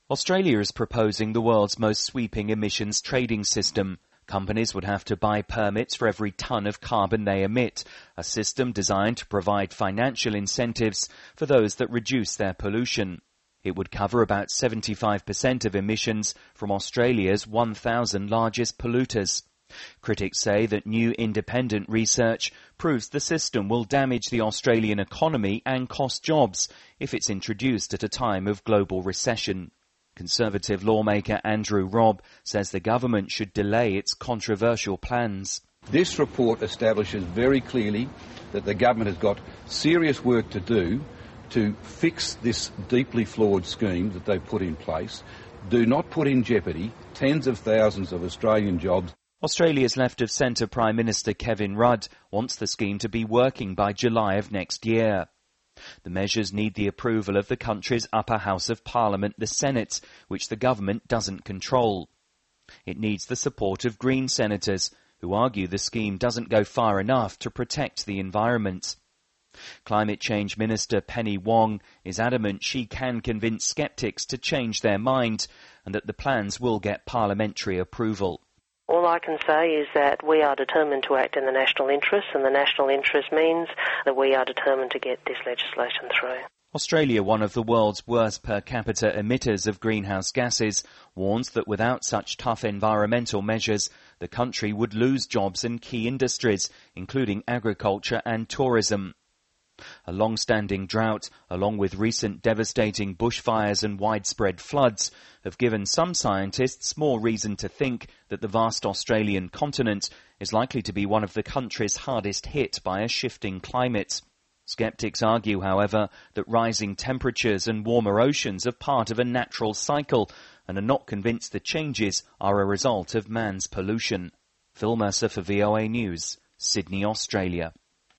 Australia is proposing the world's most sweeping emissions trading system. Companies would have to buy permits for every tonne of carbon they emit, a system designed to provide financial incentives for those that reduce their pollution. It would cover about 75% of emissions from Australia's 1,000 largest polluters. Critics say that new independent research proves the system will damage the Australian economy and cost jobs if it's introduced at a time of global recession. Conservative lawmaker Andrew Robb says the government should delay its controversial plans. This report establishes very clearly that the government has got serious work to do to fix this deeply flawed scheme that they've put in place. Do not put in jeopardy tens of thousands of Australian jobs. Australia's left-of-centre Prime Minister Kevin Rudd wants the scheme to be working by July of next year. The measures need the approval of the country's upper house of Parliament, the Senate, which the government doesn't control. It needs the support of Green senators, who argue the scheme doesn't go far enough to protect the environment. Climate Change Minister Penny Wong is adamant she can convince sceptics to change their mind and that the plans will get parliamentary approval. All I can say is that we are determined to act in the national interest, and the national interest means that we are determined to get this legislation through. Australia, one of the world's worst per capita emitters of greenhouse gases, warns that without such tough environmental measures, the country would lose jobs in key industries, including agriculture and tourism. A long-standing drought, along with recent devastating bushfires and widespread floods, have given some scientists more reason to think that the vast Australian continent is likely to be one of the countries hardest hit by a shifting climate. Skeptics argue, however, that rising temperatures and warmer oceans are part of a natural cycle and are not convinced the changes are a result of man's pollution. Phil Mercer for VOA News, Sydney, Australia.